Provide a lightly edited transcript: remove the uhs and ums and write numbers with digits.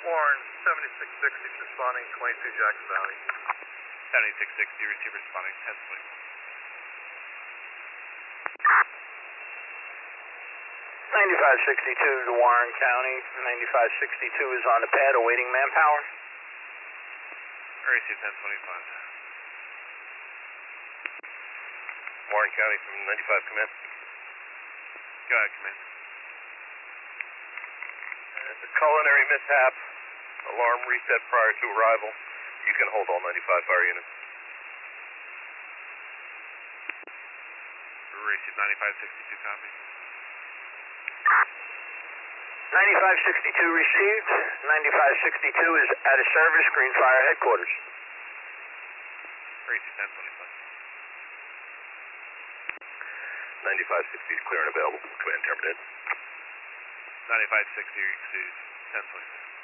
Warren, 7660 responding, 22 Jackson Valley. 7660, receiver responding, 1020. 9562 to Warren County. 9562 is on the pad awaiting manpower. Receive 1025. Warren County from 95, command. Go ahead, command. It's a culinary mishap. Alarm reset prior to arrival. You can hold all 95 fire units. Receive 9562, copy. 9562 received. 9562 is out of service, Green Fire headquarters. Receive 1025. 9560 is clear and available. Command terminated. 9560, receive 1025.